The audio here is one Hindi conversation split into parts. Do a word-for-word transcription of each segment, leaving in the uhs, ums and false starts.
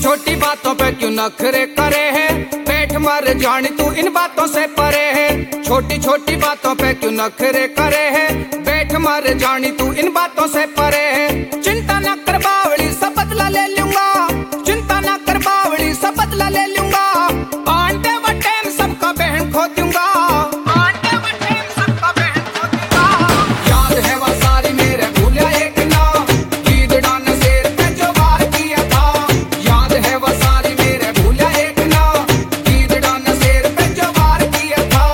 छोटी बातों पे क्यों नखरे करे है, पेट मर जानी तू इन बातों से परे है। छोटी छोटी बातों पे क्यों नखरे करे है, पेट मर जानी तू इन बातों से परे है। चिंता न कर बावली सब बदला ले लूंगा, चिंता न कर बावली सब बदला ले लूंगा। आंटे बटेन सबका बहन खो दूंगा, आंटे बटेन सबका बहन खो दूंगा। याद है वो सारी मेरे भूलिया एक ना, कीदड़ा ने शेर पे जो वार किया था। याद है वो सारी मेरे भूलिया एक ना, कीदड़ा ने शेर पे जो वार किया था।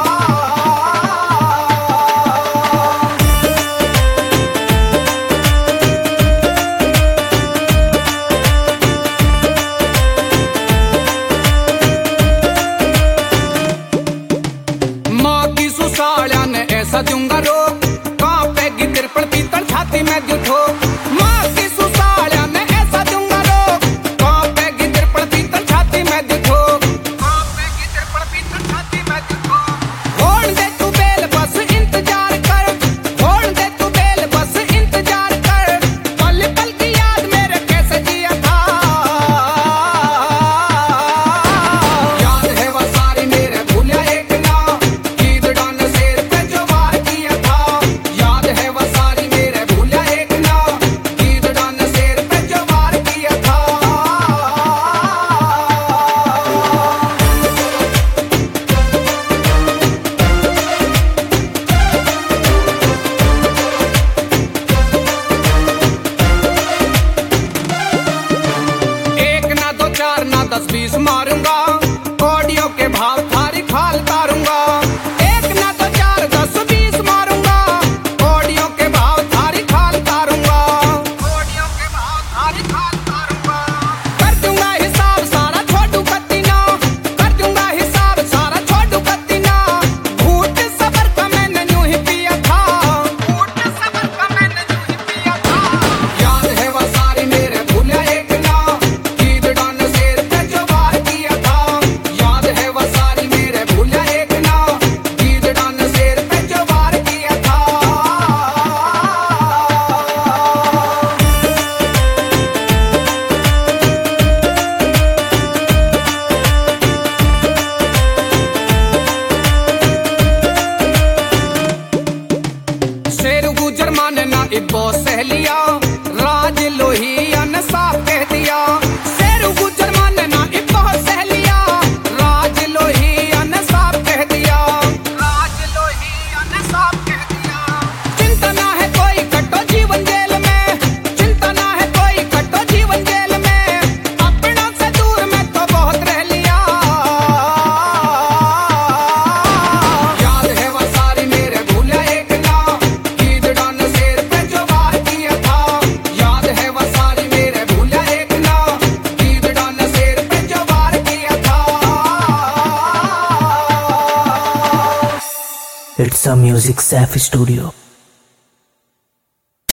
माँ की सुसालिया ने ऐसा दूंगा रोक, कांपेगी तिरपल पीतल छाती में जुठो। माँ की सुसालिया ने ऐसा दूंगा रोक, कांपेगी तिरपल पीतल छाती में जुठो, कांपेगी तिरपल पीतल छाती में जुठो। छोड़ दे तू बेल बस इंतजार कर, छोड़ दे तू बेल बस इंतजार कर। पल पल की याद मेरे कैसे जिया था। याद है वो सारी मेरे भूलिया एक ना, कीदड़ा ने शेर पे जो वार किया था। याद है वो सारी मेरे भूलिया एक ना, कीदड़ा ने शेर पे जो वार किया था। एक ना दो चार ना दस बीस मारूंगा, कौड़ियों के भाव थारी खाल तारूंगा। एक ना दो चार दस बीस मारूंगा, कौड़ियों के भाव थारी खाल तारूंगा, कौड़ियों के भाव थारी खाल तारूंगा। कर दूंगा हिसाब सारा छोटू कत्तीना, कर दूंगा हिसाब सारा छोटू कत्तीना। घूट सबर का मैंने यूं ही पिया था, घूट सबर का मैंने यूं ही पिया था। याद है वो सारी मेरे भूलिया एक ना, कीदड़ा ने शेर पे जो वार किया था। याद है वो सारी मेरे भूलिया एक ना, कीदड़ा ने शेर पे जो वार किया था। शेर गुजर माने ना इब्बो सहलिया, राज लोहिया ने साफ कह दिया। शेर गुजर माने ना इब्बो सहलिया, राज लोहिया ने साफ कह दिया, राज लोहिया ने साफ कह दिया। चिंता ना है कोई कटो जीवन जेल में, चिंता ना है कोई कटो जीवन जेल में। अपनों से दूर मैं तो बहुत रह लिया। याद है वो सारी मेरे भूलिया एक ना, कीदड़ा ने शेर पे जो वार किया था। याद है वो सारी मेरे भूलिया एक ना, कीदड़ा ने शेर पे जो वार किया था। It's a Music Safi Studio.